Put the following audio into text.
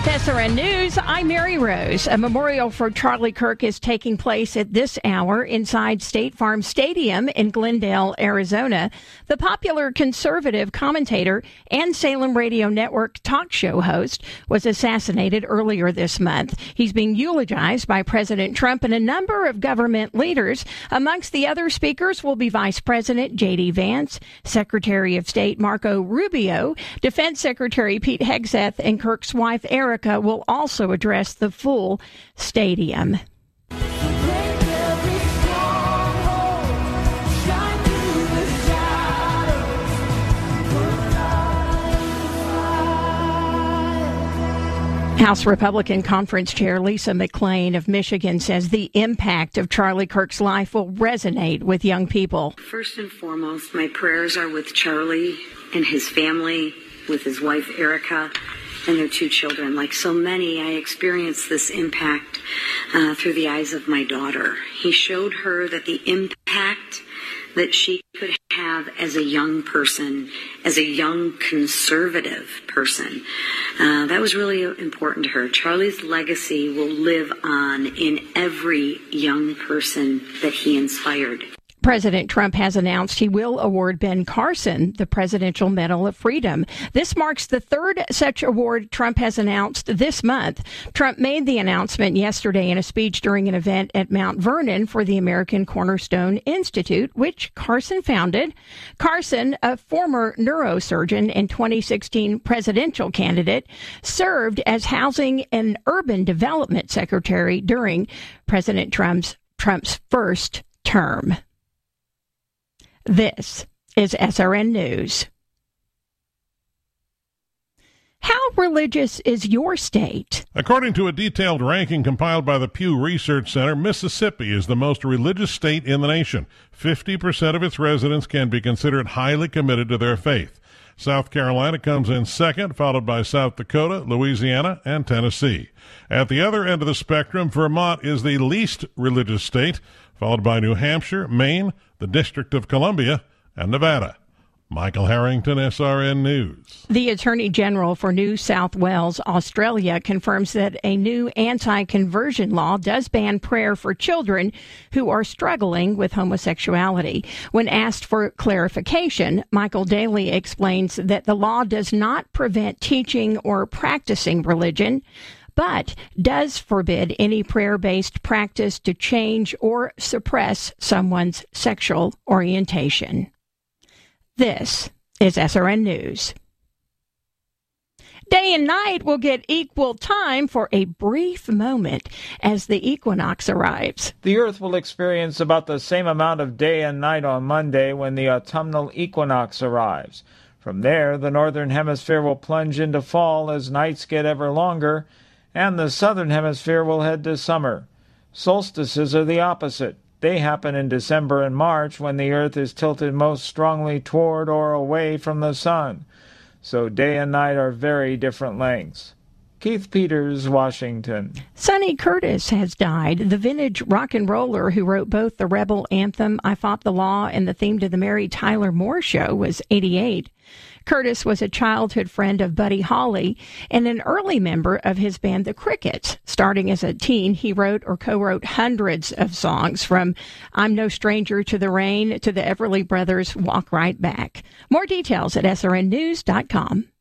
SRN News, I'm Mary Rose. A memorial for Charlie Kirk is taking place at this hour inside State Farm Stadium in Glendale, Arizona. The popular conservative commentator and Salem Radio Network talk show host was assassinated earlier this month. He's being eulogized by President Trump and a number of government leaders. Amongst the other speakers will be Vice President J.D. Vance, Secretary of State Marco Rubio, Defense Secretary Pete Hegseth, and Kirk's wife Erica will also address the full stadium. House Republican Conference Chair Lisa McClain of Michigan says the impact of Charlie Kirk's life will resonate with young people. First and foremost, my prayers are with Charlie and his family, with his wife Erica and their two children. Like so many, I experienced this impact through the eyes of my daughter. He showed her that the impact that she could have as a young person, as a young conservative person, that was really important to her. Charlie's legacy will live on in every young person that he inspired. President Trump has announced he will award Ben Carson the Presidential Medal of Freedom. This marks the third such award Trump has announced this month. Trump made the announcement yesterday in a speech during an event at Mount Vernon for the American Cornerstone Institute, which Carson founded. Carson, a former neurosurgeon and 2016 presidential candidate, served as Housing and Urban Development Secretary during President Trump's first term. This is SRN News. How religious is your state? According to a detailed ranking compiled by the Pew Research Center, Mississippi is the most religious state in the nation. 50% of its residents can be considered highly committed to their faith. South Carolina comes in second, followed by South Dakota, Louisiana, and Tennessee. At the other end of the spectrum, Vermont is the least religious state, followed by New Hampshire, Maine, the District of Columbia, and Nevada. Michael Harrington, SRN News. The Attorney General for New South Wales, Australia, confirms that a new anti-conversion law does ban prayer for children who are struggling with homosexuality. When asked for clarification, Michael Daly explains that the law does not prevent teaching or practicing religion, but does forbid any prayer-based practice to change or suppress someone's sexual orientation. This is SRN News. Day and night will get equal time for a brief moment as the equinox arrives. The Earth will experience about the same amount of day and night on Monday when the autumnal equinox arrives. From there, the northern hemisphere will plunge into fall as nights get ever longer, and the southern hemisphere will head to summer. Solstices are the opposite. They happen in December and March when the Earth is tilted most strongly toward or away from the sun. So day and night are very different lengths. Keith Peters, Washington. Sonny Curtis has died, the vintage rock and roller who wrote both the rebel anthem I Fought the Law and the theme to the Mary Tyler Moore Show was 88. Curtis was a childhood friend of Buddy Holly and an early member of his band The Crickets. Starting as a teen, he wrote or co-wrote hundreds of songs, from I'm No Stranger to the Rain to the Everly Brothers' Walk Right Back. More details at srnnews.com.